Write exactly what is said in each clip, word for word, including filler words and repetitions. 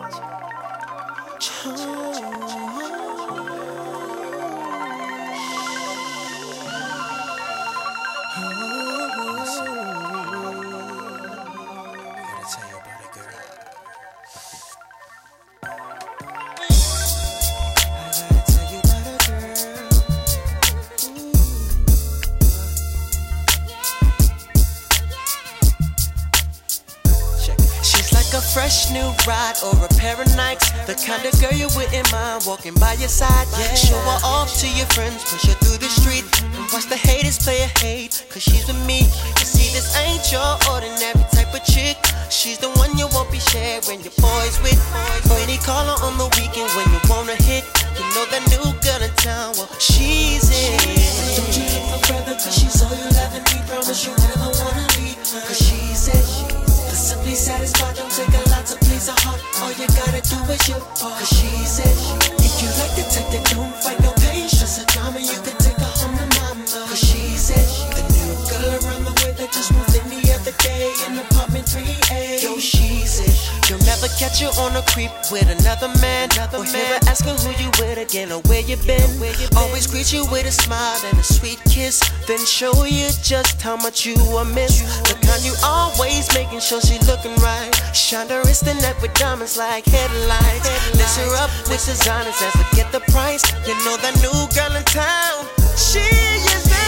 A fresh new ride or a pair of Nikes, the kind of girl you wouldn't mind walking by your side. Yeah. Show her off to your friends, push her through the street, and watch the haters play a hate, cause she's with me. You see, this ain't your ordinary type of chick. She's the one you won't be sharing your boys with. Only call her on the weekend when you wanna hit. You know that new girl in town, well, she's it. Don't you hit my brother, cause she's all you'll ever need. Promise you never wanna leave, cause she's it. Simply satisfied, don't take a lot to please her heart. All you gotta do is your part, cause she's it. If you like the type that don't fight no patience, a drama, you can take her home to mama, cause she's it. The new girl around the way that just moved in the other day in apartment three A. Yo, she's it. You'll never catch her on a creep with another man, another or hear her asking who you with again or where you been. Where you been. Always greet you with a smile and a sweet kiss, then show you just how much you are missed. The kind you always making sure she looking right. Shine her wrist and neck with diamonds like headlights. Lace her up with designers and forget the price. You know that new girl in town, she is that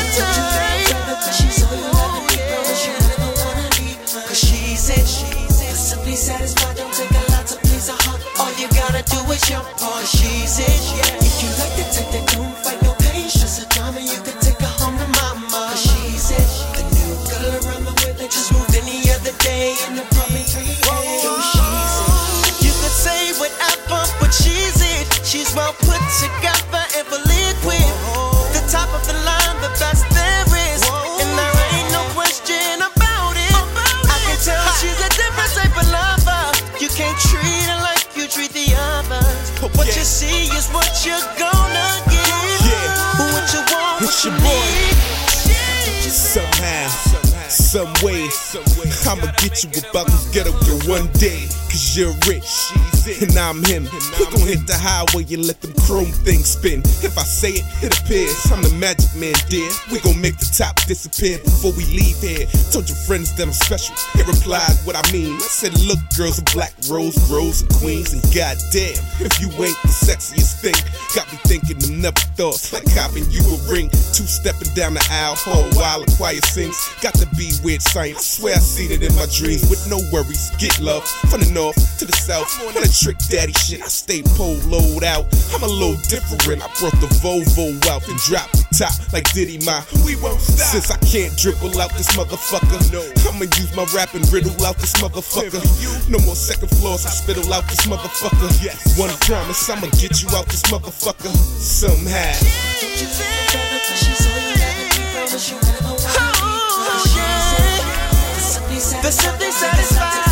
type. Cause she's all you ever need, promise you never wanna leave. Cause she's it, simply satisfied, don't take a lot to please her heart. All you gotta do is your part, cause she's it. If you like the type that don't fight no patience, a drama, you can take her home to mama, cause she's it. The new girl around the way that just moved in the other day in the apartment three A. Yo, she's it. You could say whatever, but she's it. She's well put together and fully equipped. The top of the line, the best there is, and there ain't no question about it. I can tell she's a different type of lover. You can't treat her like you treat the others. What you see is what you're gonna get. Yeah. What you want, it's what your you boy. need. Somehow, some way, I'ma get you about this ghetto girl one day. Cause you're rich, and I'm him. We gon' hit the highway and let them chrome things spin. If I say it, it appears. I'm the magic man, dear. We gon' make the top disappear before we leave here. Told your friends that I'm special. They replied what I mean. I said, look, girls are black rose, rose and queens. And goddamn, if you ain't the sexiest thing, got me thinking them never thoughts. Like copping you a ring, two-stepping down the aisle, whole while the choir sings. Got to be weird science. Swear I seen it in my dreams with no worries. Get love from the north to the south. On a trick daddy shit, I stay poloed out. I'm a little different. I brought the Volvo out and dropped the top like Diddy. My we won't stop. Since I can't dribble out this motherfucker, no, I'ma use my rapping riddle out this motherfucker. No more second floors, I spittle out this motherfucker. Yes, one promise, I'ma get you out this motherfucker somehow. The simply satisfied.